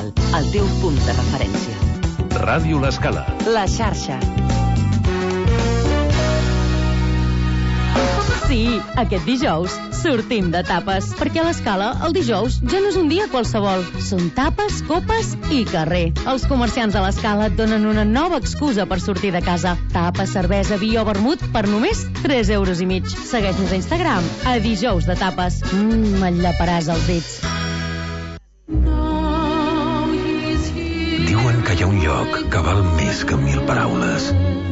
L'Escala, el teu punt de referència. Ràdio L'Escala. La xarxa. Sí, aquest dijous sortim de tapes, perquè a l'Escala el dijous ja no és un dia qualsevol. Són tapes, copes i carrer. Els comerciants de l'Escala et donen una nova excusa per sortir de casa. Tapes, cervesa, vi o vermut per només 3,5 €. Segueix-nos a Instagram, a dijous de tapes. Me'n llaparàs els dits. Diuen que hi ha un lloc que val més que 1000 paraules.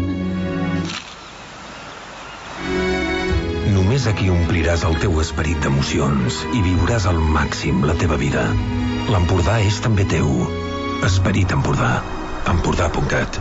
Només aquí ompliràs el teu esperit d'emocions i viuràs al màxim la teva vida. L'Empordà és també teu. Esperit Empordà. Empordà.cat.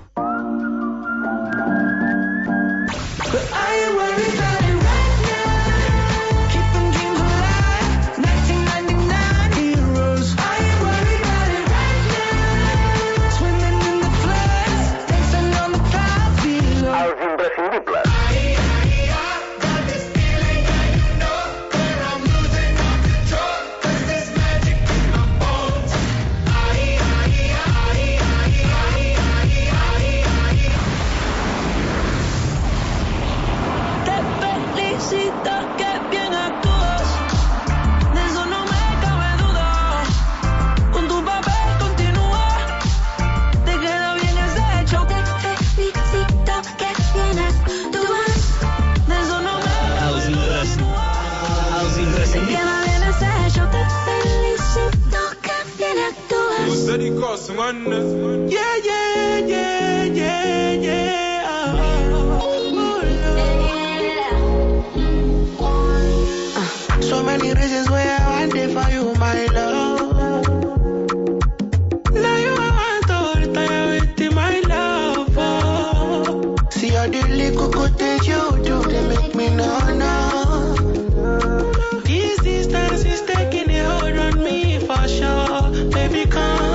So many reasons why I want it for you, my love. Now you want to retire with my love. Oh. See all the little good things you do, they make me know. This distance is taking a hold on me for sure. Baby, come.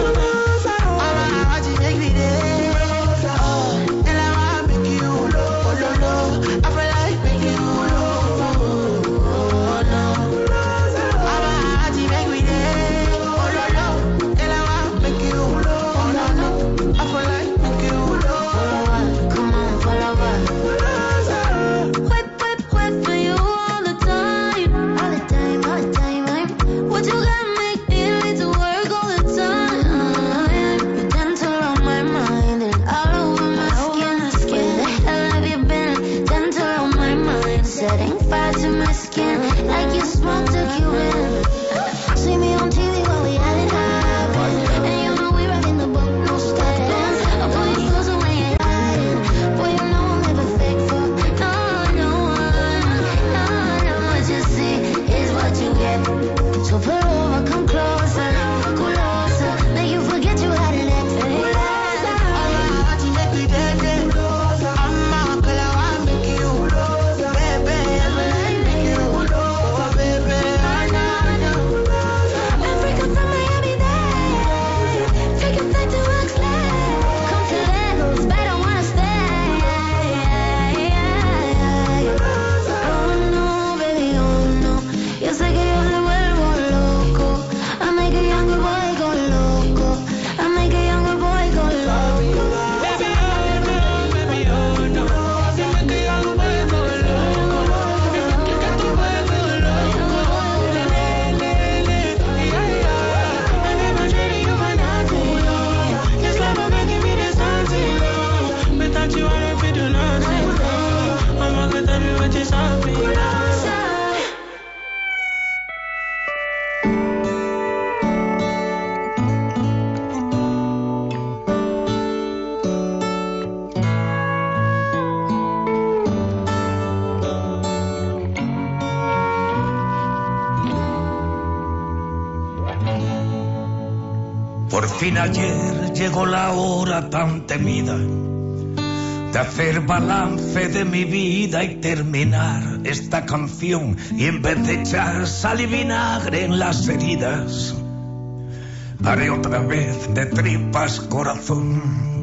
Por fin ayer llegó la hora tan temida de hacer balance de mi vida y terminar esta canción, y en vez de echar sal y vinagre en las heridas, haré otra vez de tripas corazón.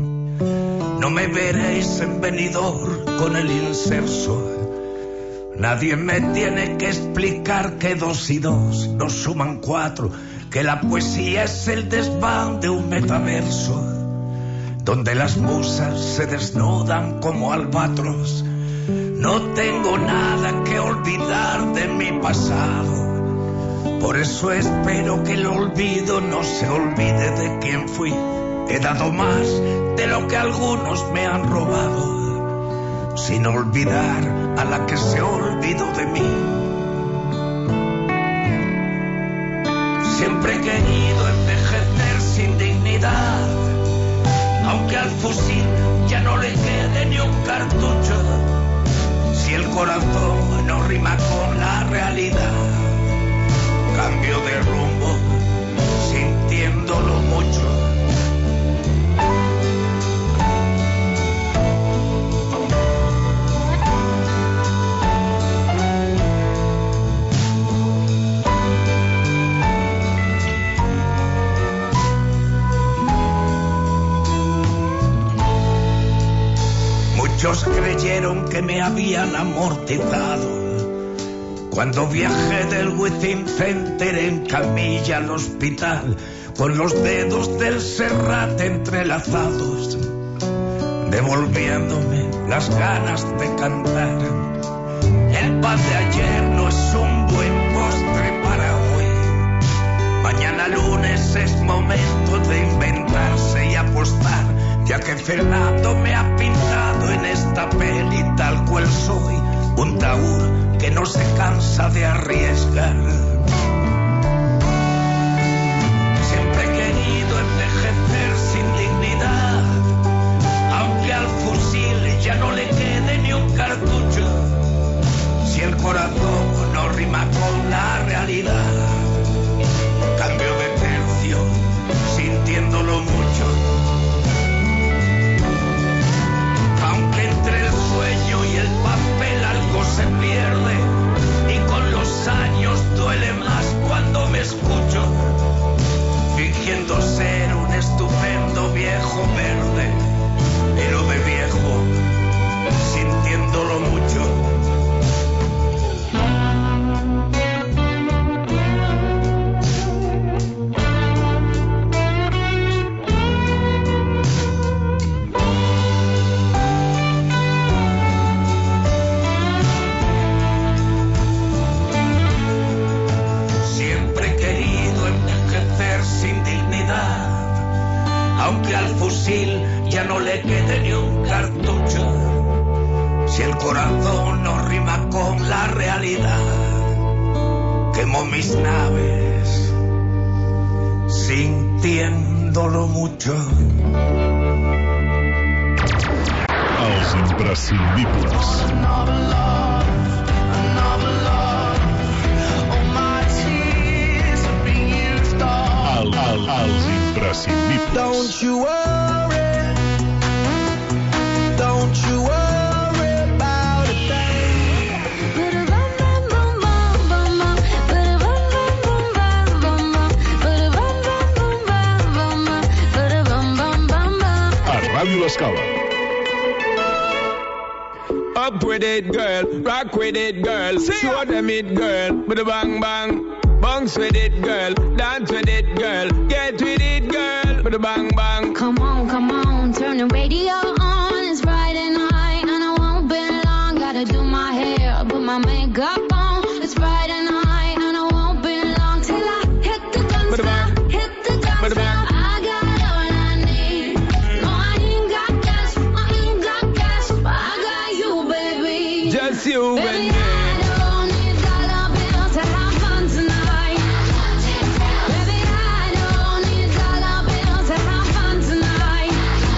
No me veréis en Benidorm con el inserso. Nadie me tiene que explicar que 2 y 2 no suman 4, que la poesía es el desván de un metaverso, donde las musas se desnudan como albatros. No tengo nada que olvidar de mi pasado, por eso espero que el olvido no se olvide de quién fui. He dado más de lo que algunos me han robado, sin olvidar a la que se olvidó de mí. Siempre he querido envejecer sin dignidad, aunque al fusil ya no le quede ni un cartucho. Si el corazón no rima con la realidad, cambio de rumbo sintiéndolo mucho. Muchos creyeron que me habían amortizado cuando viajé del Within Center en camilla al hospital, con los dedos del Serrat entrelazados, devolviéndome las ganas de cantar. El pan de ayer no es un buen postre para hoy. Mañana lunes es momento de inventarse y apostar, ya que Fernando me ha pintado en esta peli tal cual soy, un taur que no se cansa de arriesgar. Siempre he querido envejecer sin dignidad, aunque al fusil ya no le quede ni un cartucho. Si el corazón no rima con la realidad, cambio de tercio sintiéndolo mucho. Aunque entre el sueño y el papel algo se pierde, y con los años duele más cuando me escucho, fingiendo ser un estupendo viejo verde, pero de viejo sintiéndolo mucho. Aunque al fusil ya no le quede ni un cartucho, si el corazón no rima con la realidad, quemo mis naves sintiéndolo mucho. Els imprescindibles. Els imprescindibles. Don't you worry about a thing. A Ràdio L'Escala. Up with it, girl. Rock with it, girl. Show them it, girl. With a bang bang. Bounce with it, girl. Dance with it, girl. Get with it, girl. With a bang bang. Come on, turn the radio on. It's Friday night and I won't be long. Gotta do my hair, put my makeup on. It's Friday night and I won't be long till I hit the dance floor. Hit the dance floor. I got all I need. No, I ain't got cash, but I got you, baby. Just you and Baby, me. I don't need dollar bills to have fun tonight. Baby, I don't need dollar bills to have fun tonight.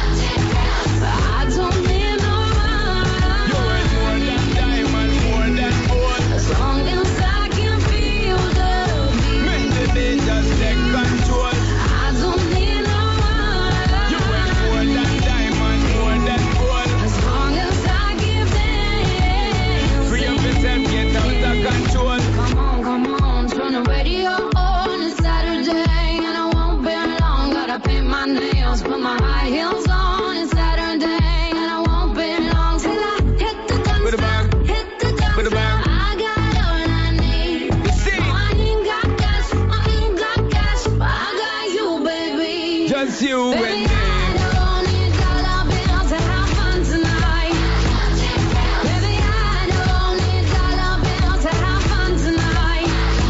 I don't need no You worth more than diamonds, more than gold. as long as I can feel the beat. Make the beat just take control. I don't need no You worth more than diamonds, more than gold. as long as I give them. Free up yourself, get out of control. Come on, turn the radio on. It's Saturday and I won't be long. Gotta paint my nails, put my high heels on. It's Saturday and I won't be long till I hit the dance With a bang. floor. Hit the dance With a floor. bang. I got all I need. See? No, I ain't got cash, Just you and Baby, me. I don't need dollar bills to have fun tonight. Baby, I don't need dollar bills to have fun tonight.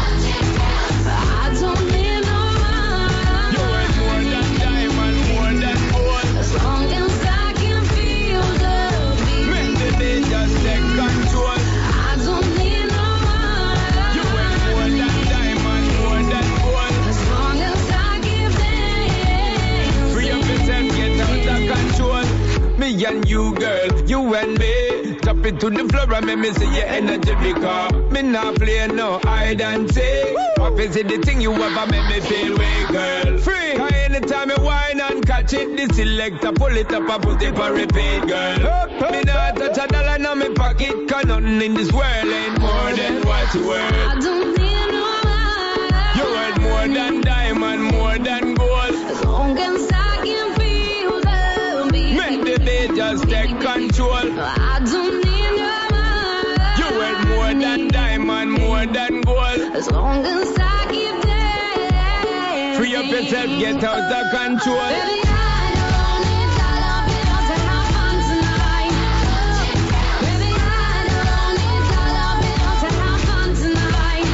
I don't need no You money. ain't more than diamond, more than gold. As long as I can feel the beat. Make the day just take control. I don't need no money. You ain't more than diamond, more than gold. As long as I give them. Free up yourself, get out of control. Me and you, girl, you and me. Tap it to the floor and make me see your energy because me not play no hide and seek. What is it the thing you ever make me feel way, girl? Free. Cause anytime you whine and catch it, the selector pull it up and put it for repeat, girl. Me not touch a dollar in my pocket, cause nothing in this world ain't more than what you worth. I don't need no money. You worth more than diamond, more than gold. As long as I can feel the beat. Make the day just take control. I don't need no money. You worth more than diamond, more than gold. As long as I keep dancing. Free up yourself, get out of control. Baby, I don't need dollar bills to have fun tonight. Baby, I don't need dollar bills to have fun tonight.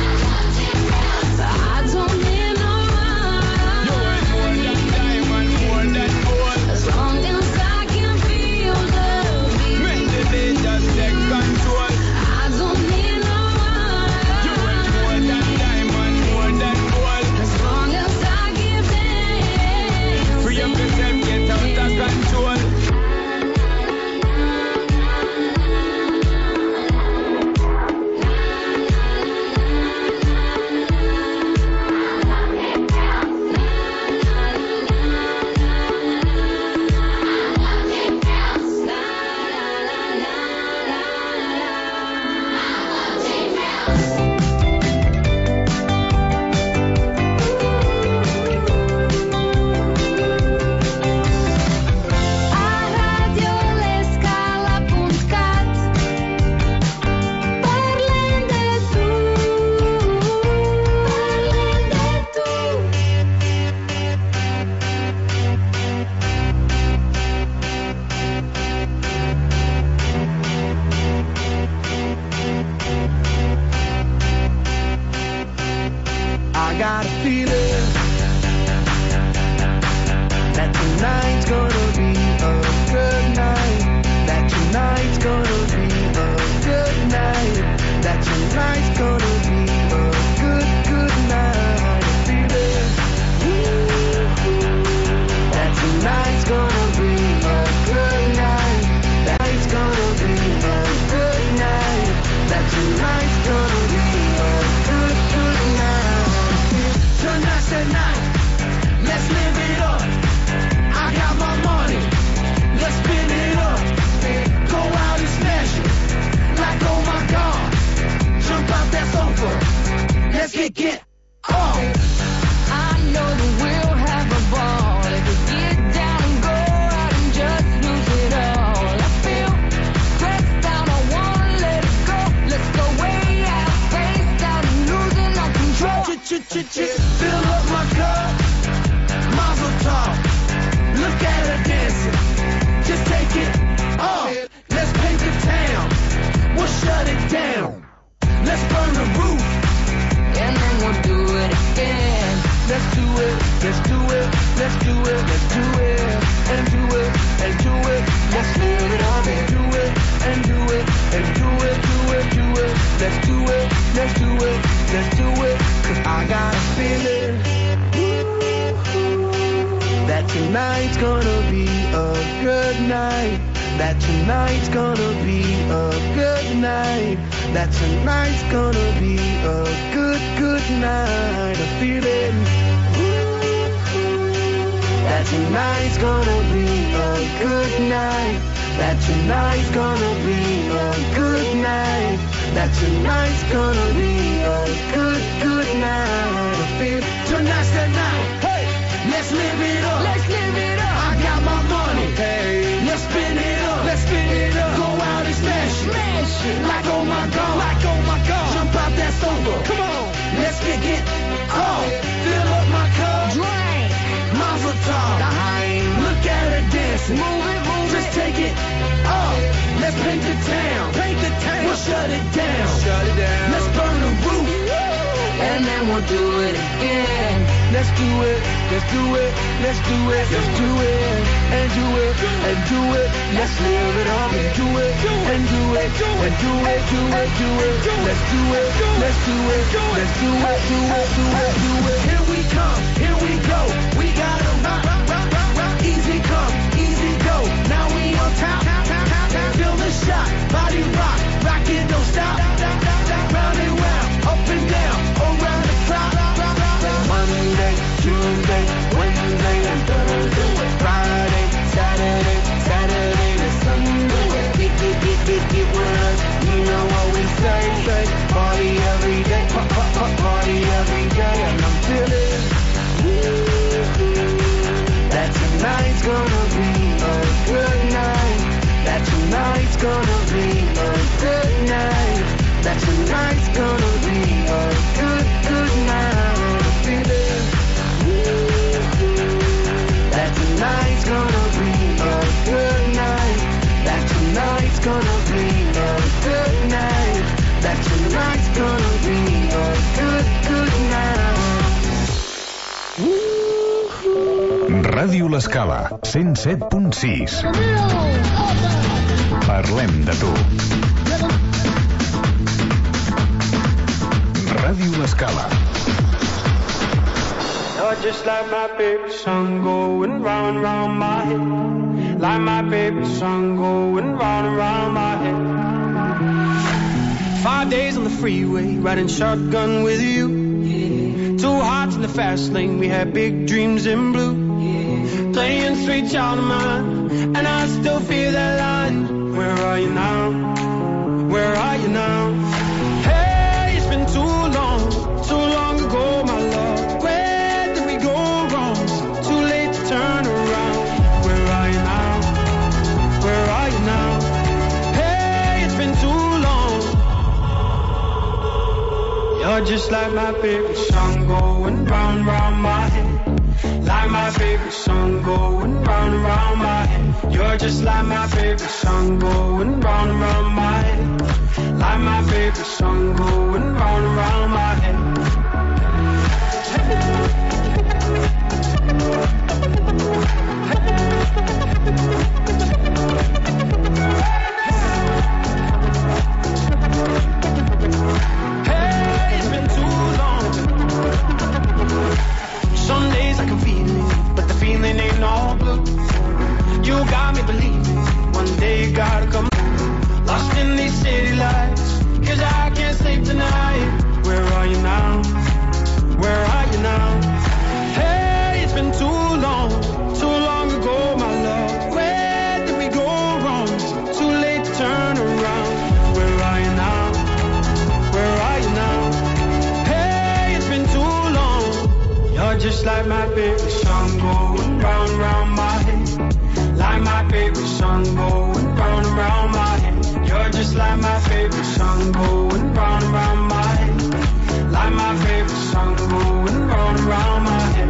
I don't need no You worth more money. than diamond, more than gold. As long as I can feel the Make beat. the day just take control. I don't need no You worth more money. than diamond, more than gold. As long as I give them. Free up yourself, get out of control. A radiolescala.cat Parlem de tu. I got a feeling that tonight's gonna be a good night. That tonight's gonna be a good night. That tonight's gonna be a good night. A feeling that tonight's gonna be a good night. Tonight's gonna be a good night. That tonight's gonna be a good night. Tonight's the night. Let's live it up. I got my money. Let's spin it up. Go out and smash it. Like oh my God. Jump out that sofa. Let's get off. I know that we'll have a ball if we get down and go out and just lose it all. I feel stressed out, I wanna let it go. Let's go way out, face out and losing our control. Fill up my cup. Mazel tov. Look at her dancing. Just take it off. Let's paint the town. We'll shut it down. Let's burn the roof. And then we'll do it again. Let's do it. Let's do it. Let's do it. Let's do it. And do it. And do it. Let's live it up and do it. And do it. And do it. Do it. Do it. Let's do it. Let's do it. Let's do it. 'Cause I got a feeling that tonight's gonna be a good night. That tonight's gonna be a good night. That tonight's gonna be a good night. A feeling that tonight's gonna be a good night. That tonight's gonna be a good night. That tonight's gonna be a good night. I feel tonight's the night. Hey, let's live it up. Let's live it up. I got my money. Hey, let's spin it up. Let's spin it up. Go out and smash it. Smash it. Like oh my God. Like oh my God. Jump out that sofa. Come on. Let's get off. Fill up my cup. Drink. Mazel tov. Just take it up. Let's paint the town. We'll shut it down. Let's burn the roof. And then we'll do it again. Let's do it. Let's do it. Let's do it. Let's do it. And do it. And do it. Let's live it up and do it. And do it. And do it. Do it. Do it. Let's do it. Let's do it. Let's do it. Do it. Do it. Do it. Here we come. Here we go. We gotta rock. Easy come. Easy go. Now we on top. Feel the shot. Body rock. Rock it. Don't stop. Round and round. Up and down. Around the clock. Monday, Tuesday, Wednesday, and Thursday, Friday, Saturday, Saturday to Sunday. Get with us, you know what we say. Party every day, party every day, and I'm feeling that tonight's gonna be a good night. That tonight's gonna be a good night. That tonight's gonna be a good night. That tonight's gonna be a good night. That tonight's gonna be a good night. That tonight's gonna be a good night. Ràdio L'Escala, 107.6. Parlem de tu. Ràdio L'Escala. You're just like my favorite song going round and round my head. Like my favorite song going round and round my head. 5 days on the freeway, riding shotgun with you. Yeah. 2 hearts in the fast lane, we had big dreams in blue. Yeah. Playing sweet child of mine, and I still feel that line. Where are you now? Where are you now? Hey, it's been too long ago, my love. Turn around, where are you now? Where are you now? Hey, it's been too long. You're just like my favorite song going round, round my head. Like my favorite song going round and round my head. You're just like my favorite song going round and round my head. Like my favorite song going round and round my head. Hey, it's been too long. Some days I can feel it, but the feeling ain't all blue. You got me believing one day you gotta come. Lost in these city lights, 'cause I can't sleep tonight. Where are you now? Where are you now? Hey, it's been too long ago, my love. Where did we go wrong? Too late to turn around. Where are you now? Where are you now? Hey, it's been too long. You're just like my favorite song going round, round my head. Like my favorite song going round and round my head. You're just like my favorite song going round and round my head. Like my favorite song going round and round my head.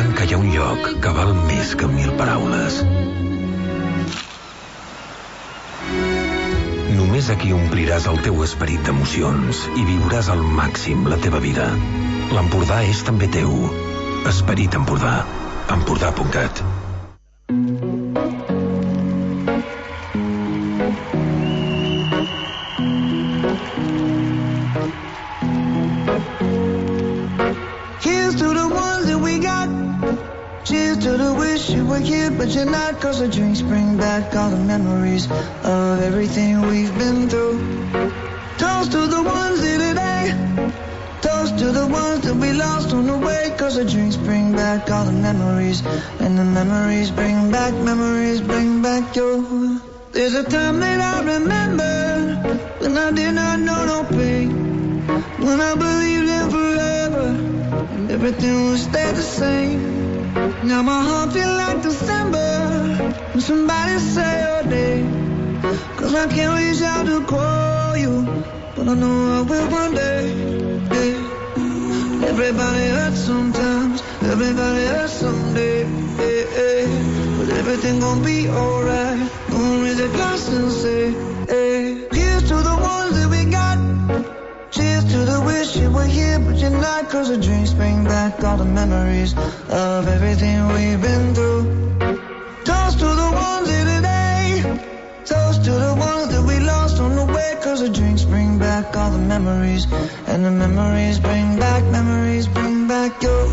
diuen que hi ha un lloc que val més que 1000 paraules. Només aquí ompliràs el teu esperit d'emocions i viuràs al màxim la teva vida. L'Empordà és també teu. Esperit Empordà. Empordà.cat. But you're not, 'cause the drinks bring back all the memories of everything we've been through. Toast to the ones here today. Toast to the ones that we lost on the way, 'cause the drinks bring back all the memories. And the memories bring back your. There's a time that I remember when I did not know no pain, when I believed in forever and everything would stay the same. Now my heart feels like December when somebody say your name, 'cause I can't reach out to call you, but I know I will one day. Yeah. Everybody hurts sometimes, everybody hurts someday. Yeah. But everything gon' be alright. Gonna raise a glass and say, hey. Here's to the ones that we got. Cheers to the wish you were here, but you're not, 'cause the drinks bring back all the memories of everything we've been through. Toast to the ones here today. Toast to the ones that we lost on the way, 'cause the drinks bring back all the memories. And the memories bring back your.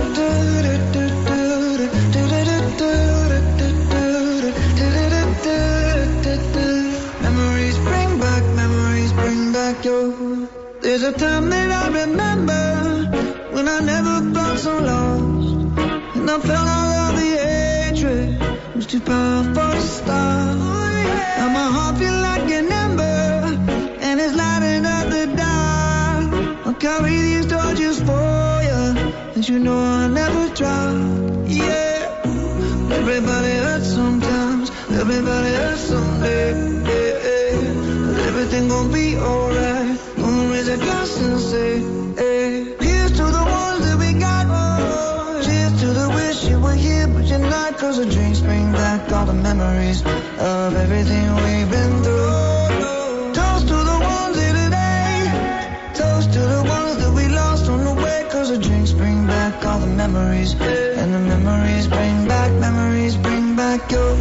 Memories bring back your. There's a time that I remember when I never felt so lost, and I felt all of the hatred was too powerful to stop. Now my heart feels like an ember, and it's lighting up the dark. I'll carry these torches for you, and you know I'll never drop. Yeah, everybody hurts sometimes, everybody hurts someday. Yeah, but everything gon' be alright. Raise a glass and say, hey. Here's to the ones that we got. Cheers to the wish you were here, but you're not, 'cause the drinks bring back all the memories of everything we've been through. Toast to the ones here today. Toast to the ones that we lost on the way, 'cause the drinks bring back all the memories. And the memories bring back your.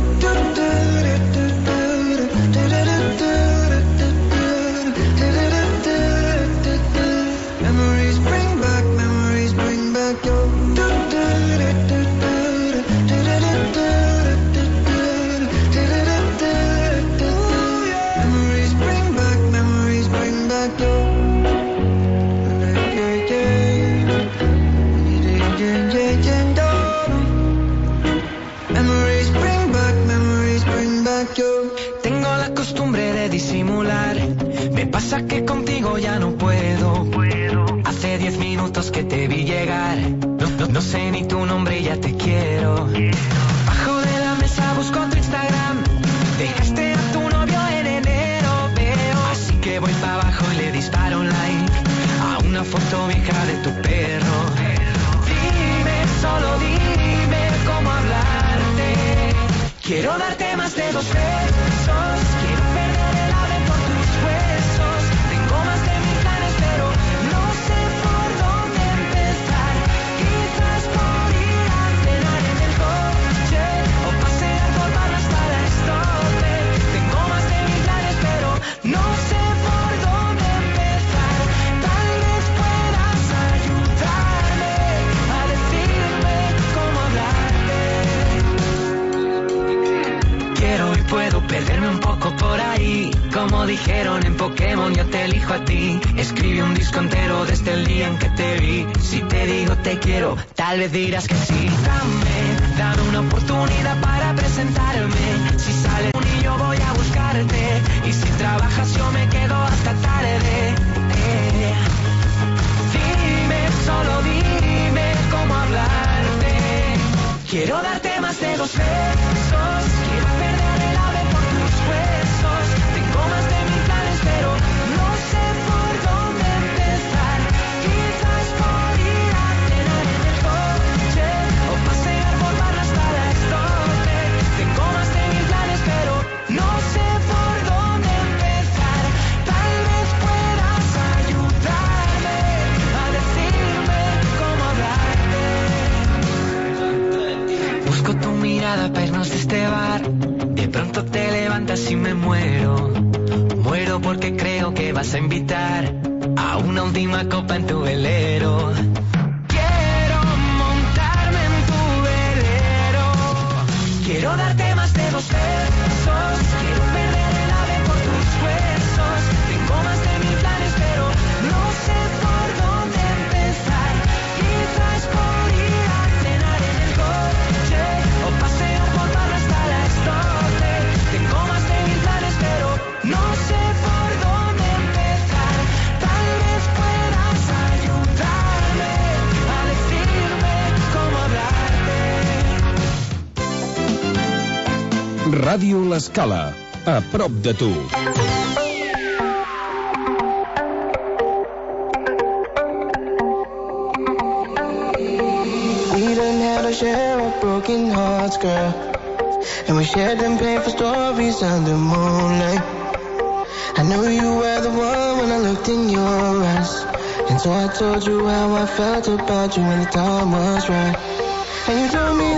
Tengo la costumbre de disimular. Me pasa que contigo ya no puedo. Hace 10 minutos que te vi llegar. No sé ni tu nombre y ya te quiero. Bajo de la mesa busco tu Instagram. Dejaste a tu novio en enero, veo. Así que voy para abajo y le disparo un like a una foto vieja de tu perro. Dime, solo dime cómo hablarte. Quiero darte más de 2 besos. Quiero perder el ave por tus huesos. Tengo más de 1000 planes, pero no sé por dónde empezar. Quizás por ir a cenar en el coche o pasear por barra hasta la Estope. Tengo más de 1000 planes, pero no sé por dónde empezar. Tal vez puedas ayudarme a decirme cómo hablarte. Quiero y puedo perderme un poco por ahí. Como dijeron en Pokémon, yo te elijo a ti. Escribí un disco entero desde el día en que te vi. Si te digo te quiero, tal vez dirás que sí. Dame una oportunidad para presentarme. Si sale un y yo voy a buscarte. Y si trabajas yo me quedo hasta tarde. Dime, solo dime cómo hablarte. Quiero darte más de 2 besos. Quiero perder el ave por tus huesos. Tengo más de 1000 planes, pero no sé por dónde empezar. Quizás por ir a cenar en el coche o mirada para irnos de este bar. De pronto te levantas y me muero. Muero porque creo que vas a invitar a una última copa en tu velero. Quiero montarme en tu velero. Quiero darte más de 2 besos. Quiero perder el ave por tus huesos. Tengo más de 1000 planes, pero no sé por dónde empezar. Quizás por ir a cenar en el coche o pasear por barra hasta las 12. Tengo más de 1000 planes, pero no sé por dónde empezar. Tal vez puedas ayudarme a decirme cómo hablarte. Ràdio L'Escala, a prop de tu. We done had our share of broken hearts, girl, and we shared them painful stories under moonlight. I knew you were the one when I looked in your eyes, and so I told you how I felt about you when the time was right. And you told me